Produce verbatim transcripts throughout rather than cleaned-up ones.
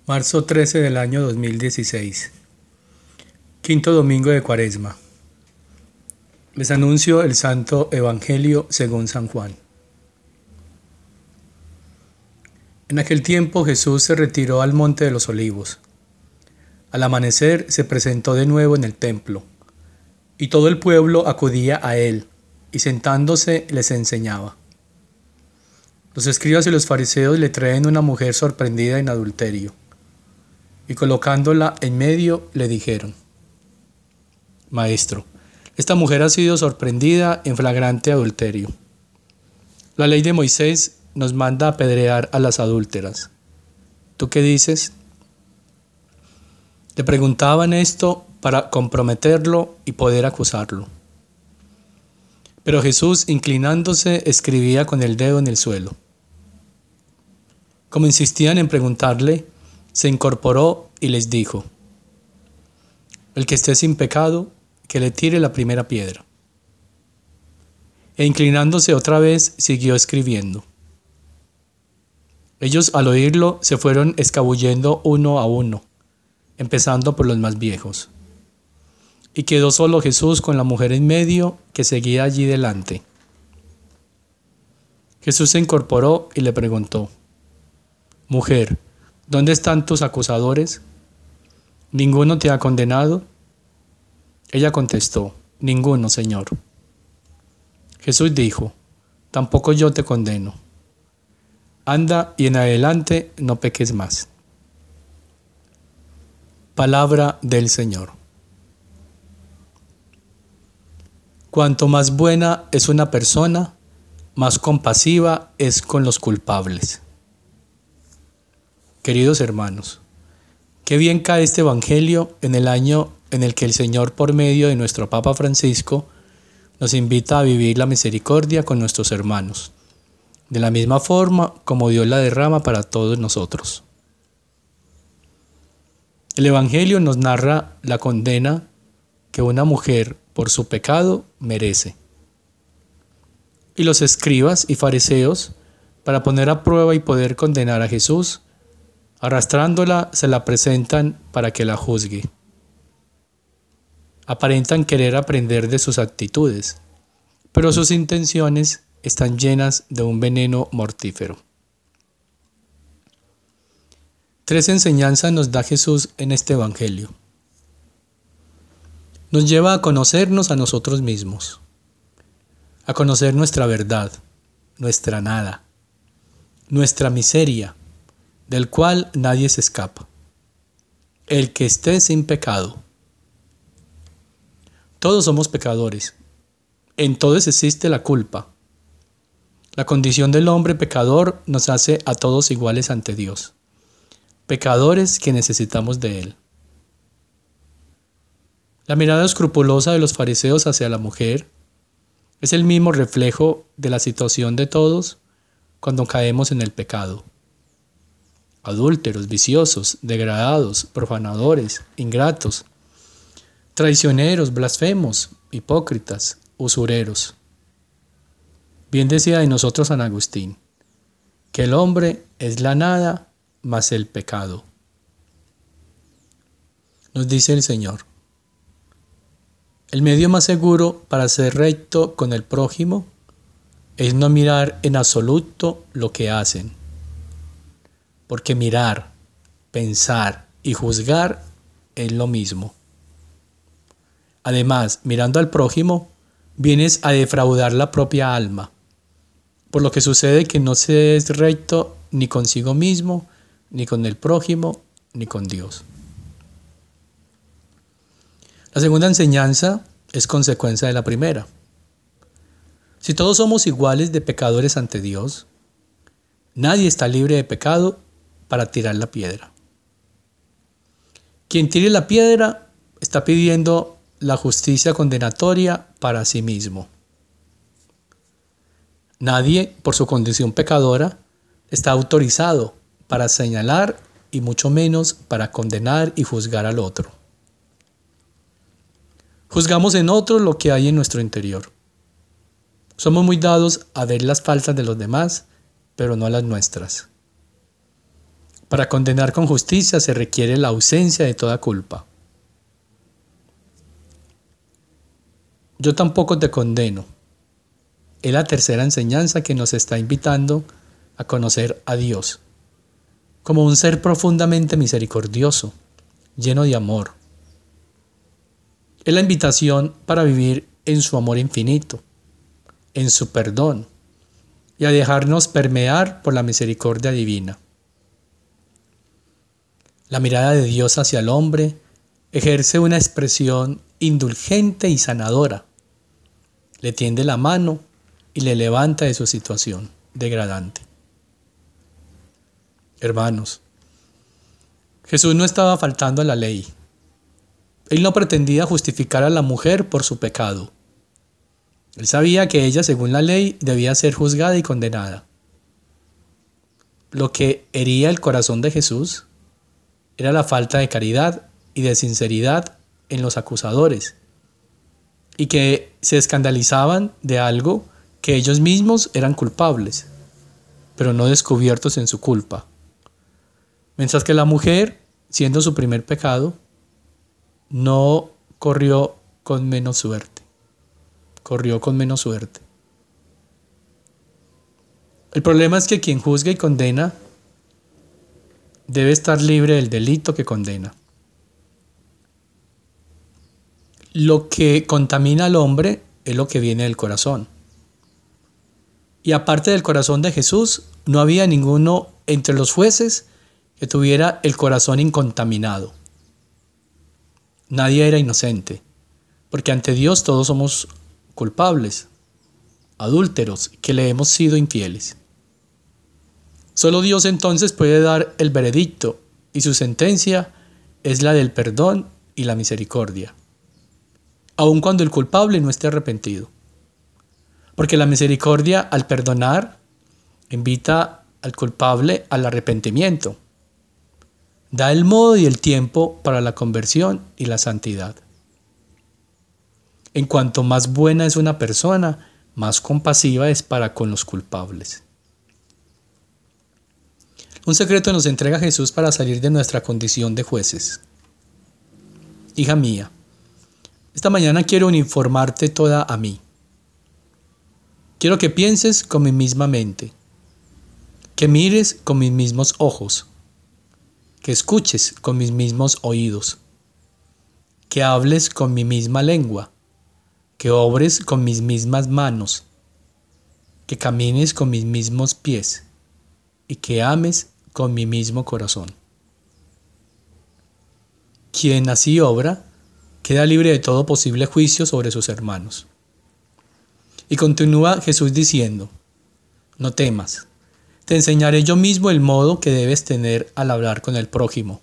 Marzo trece del año dos mil dieciséis. Quinto domingo de Cuaresma. Les anuncio el Santo Evangelio según San Juan. En aquel tiempo Jesús se retiró al monte de los Olivos. Al amanecer se presentó de nuevo en el templo, y todo el pueblo acudía a él, y sentándose les enseñaba. Los escribas y los fariseos le traen una mujer sorprendida en adulterio, y colocándola en medio le dijeron: Maestro, esta mujer ha sido sorprendida en flagrante adulterio. La ley de Moisés nos manda apedrear a las adúlteras. ¿Tú qué dices? Le preguntaban esto para comprometerlo y poder acusarlo. Pero Jesús, inclinándose, escribía con el dedo en el suelo. Como insistían en preguntarle, se incorporó y les dijo: El que esté sin pecado, que le tire la primera piedra. E inclinándose otra vez, siguió escribiendo. Ellos, al oírlo, se fueron escabullendo uno a uno, empezando por los más viejos. Y quedó solo Jesús con la mujer en medio, que seguía allí delante. Jesús se incorporó y le preguntó: Mujer, ¿dónde están tus acusadores? ¿Ninguno te ha condenado? Ella contestó: Ninguno, Señor. Jesús dijo: Tampoco yo te condeno. Anda y en adelante no peques más. Palabra del Señor. Cuanto más buena es una persona, más compasiva es con los culpables. Queridos hermanos, qué bien cae este Evangelio en el año en el que el Señor, por medio de nuestro Papa Francisco, nos invita a vivir la misericordia con nuestros hermanos, de la misma forma como Dios la derrama para todos nosotros. El Evangelio nos narra la condena que una mujer por su pecado merece. Y los escribas y fariseos, para poner a prueba y poder condenar a Jesús, arrastrándola, se la presentan para que la juzgue. Aparentan querer aprender de sus actitudes, pero sus intenciones están llenas de un veneno mortífero. Tres enseñanzas nos da Jesús en este Evangelio. Nos lleva a conocernos a nosotros mismos, a conocer nuestra verdad, nuestra nada, nuestra miseria, del cual nadie se escapa. El que esté sin pecado. Todos somos pecadores. En todos existe la culpa. La condición del hombre pecador nos hace a todos iguales ante Dios. Pecadores que necesitamos de Él. La mirada escrupulosa de los fariseos hacia la mujer es el mismo reflejo de la situación de todos cuando caemos en el pecado. Adúlteros, viciosos, degradados, profanadores, ingratos, traicioneros, blasfemos, hipócritas, usureros. Bien decía de nosotros San Agustín, que el hombre es la nada más el pecado. Nos dice el Señor: el medio más seguro para ser recto con el prójimo es no mirar en absoluto lo que hacen, porque mirar, pensar y juzgar es lo mismo. Además, mirando al prójimo, vienes a defraudar la propia alma, por lo que sucede que no se es recto ni consigo mismo, ni con el prójimo, ni con Dios. La segunda enseñanza es consecuencia de la primera. Si todos somos iguales de pecadores ante Dios, nadie está libre de pecado para tirar la piedra. Quien tire la piedra está pidiendo la justicia condenatoria para sí mismo. Nadie, por su condición pecadora, está autorizado para señalar y mucho menos para condenar y juzgar al otro. Juzgamos en otros lo que hay en nuestro interior. Somos muy dados a ver las faltas de los demás, pero no las nuestras. Para condenar con justicia se requiere la ausencia de toda culpa. Yo tampoco te condeno. Es la tercera enseñanza que nos está invitando a conocer a Dios como un ser profundamente misericordioso, lleno de amor. Es la invitación para vivir en su amor infinito, en su perdón y a dejarnos permear por la misericordia divina. La mirada de Dios hacia el hombre ejerce una expresión indulgente y sanadora. Le tiende la mano y le levanta de su situación degradante. Hermanos, Jesús no estaba faltando a la ley. Él no pretendía justificar a la mujer por su pecado. Él sabía que ella, según la ley, debía ser juzgada y condenada. Lo que hería el corazón de Jesús era la falta de caridad y de sinceridad en los acusadores, y que se escandalizaban de algo que ellos mismos eran culpables, pero no descubiertos en su culpa. Mientras que la mujer, siendo su primer pecado, no corrió con menos suerte. Corrió con menos suerte. El problema es que quien juzga y condena debe estar libre del delito que condena. Lo que contamina al hombre es lo que viene del corazón. Y aparte del corazón de Jesús, no había ninguno entre los jueces que tuviera el corazón incontaminado. Nadie era inocente, porque ante Dios todos somos culpables, adúlteros, que le hemos sido infieles. Solo Dios entonces puede dar el veredicto, y su sentencia es la del perdón y la misericordia, aun cuando el culpable no esté arrepentido. Porque la misericordia, al perdonar, invita al culpable al arrepentimiento. Da el modo y el tiempo para la conversión y la santidad. En cuanto más buena es una persona, más compasiva es para con los culpables. Un secreto nos entrega Jesús para salir de nuestra condición de jueces. Hija mía, esta mañana quiero uniformarte toda a mí. Quiero que pienses con mi misma mente, que mires con mis mismos ojos, que escuches con mis mismos oídos, que hables con mi misma lengua, que obres con mis mismas manos, que camines con mis mismos pies y que ames con mi mismo corazón. Quien así obra, queda libre de todo posible juicio sobre sus hermanos. Y continúa Jesús diciendo, no temas. Te enseñaré yo mismo el modo que debes tener al hablar con el prójimo.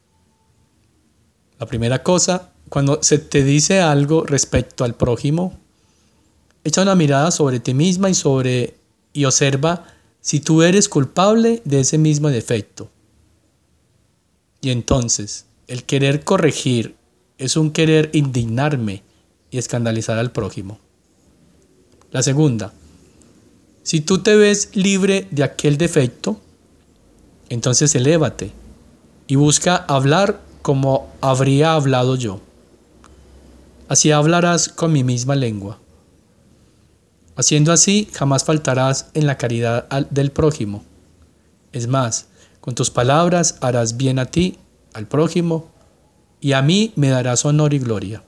La primera cosa, cuando se te dice algo respecto al prójimo, echa una mirada sobre ti misma y sobre y observa si tú eres culpable de ese mismo defecto. Y entonces, el querer corregir es un querer indignarme y escandalizar al prójimo. La segunda, si tú te ves libre de aquel defecto, entonces elévate y busca hablar como habría hablado yo. Así hablarás con mi misma lengua. Haciendo así, jamás faltarás en la caridad del prójimo. Es más, con tus palabras harás bien a ti, al prójimo, y a mí me darás honor y gloria.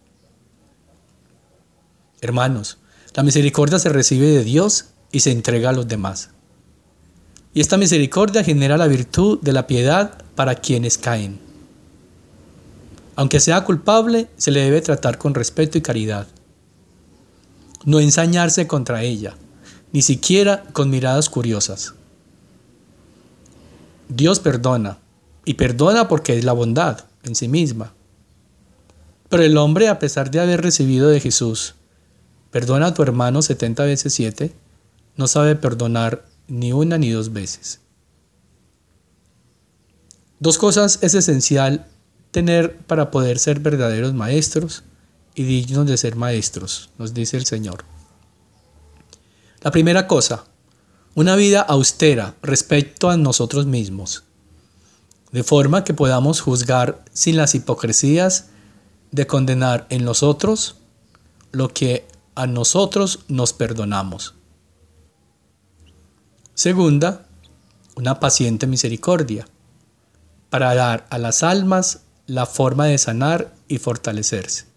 Hermanos, la misericordia se recibe de Dios y se entrega a los demás. Y esta misericordia genera la virtud de la piedad para quienes caen. Aunque sea culpable, se le debe tratar con respeto y caridad. No ensañarse contra ella, ni siquiera con miradas curiosas. Dios perdona, y perdona porque es la bondad en sí misma. Pero el hombre, a pesar de haber recibido de Jesús, perdona a tu hermano setenta veces siete, no sabe perdonar ni una ni dos veces. Dos cosas es esencial tener para poder ser verdaderos maestros y dignos de ser maestros, nos dice el Señor. La primera cosa, una vida austera respecto a nosotros mismos. de forma que podamos juzgar sin las hipocresías de condenar en los otros lo que a nosotros nos perdonamos. Segunda, una paciente misericordia, para dar a las almas la forma de sanar y fortalecerse.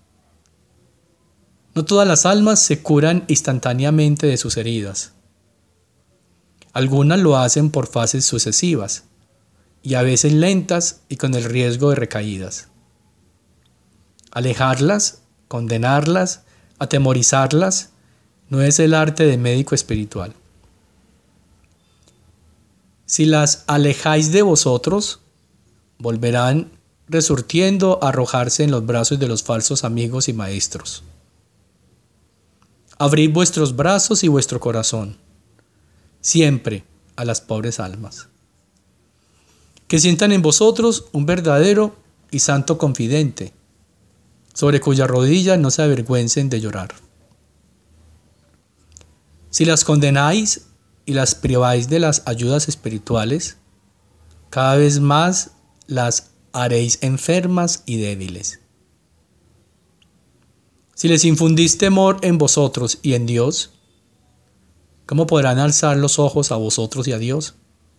No todas las almas se curan instantáneamente de sus heridas. Algunas lo hacen por fases sucesivas, y a veces lentas y con el riesgo de recaídas. Alejarlas, condenarlas, atemorizarlas, no es el arte de médico espiritual. Si las alejáis de vosotros, volverán resurtiendo a arrojarse en los brazos de los falsos amigos y maestros. Abrid vuestros brazos y vuestro corazón, siempre a las pobres almas, que sientan en vosotros un verdadero y santo confidente, sobre cuya rodilla no se avergüencen de llorar. Si las condenáis y las priváis de las ayudas espirituales, cada vez más las haréis enfermas y débiles. Si les infundís temor en vosotros y en Dios, ¿cómo podrán alzar los ojos a vosotros y a Dios?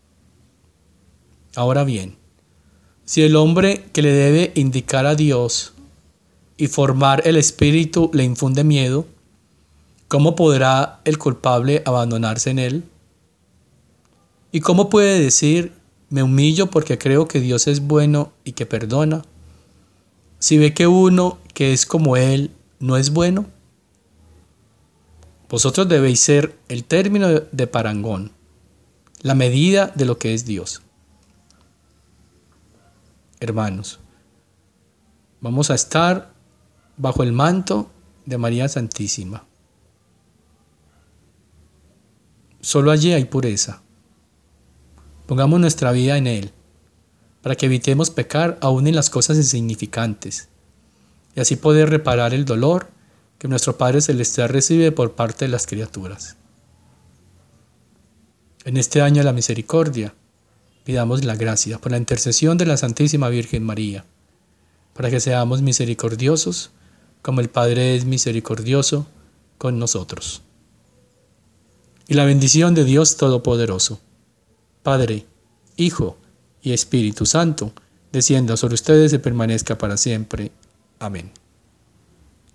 Ahora bien, si el hombre que le debe indicar a Dios y formar el espíritu le infunde miedo, ¿cómo podrá el culpable abandonarse en él? ¿Y cómo puede decir, me humillo porque creo que Dios es bueno y que perdona, si ve que uno que es como él no es bueno? Vosotros debéis ser el término de parangón, la medida de lo que es Dios. Hermanos, vamos a estar bajo el manto de María Santísima. Solo allí hay pureza. Pongamos nuestra vida en Él, para que evitemos pecar aún en las cosas insignificantes, y así poder reparar el dolor que nuestro Padre Celestial recibe por parte de las criaturas. En este año de la misericordia, pidamos la gracia por la intercesión de la Santísima Virgen María, para que seamos misericordiosos, como el Padre es misericordioso con nosotros. Y la bendición de Dios Todopoderoso, Padre, Hijo y Espíritu Santo, descienda sobre ustedes y permanezca para siempre. Amén.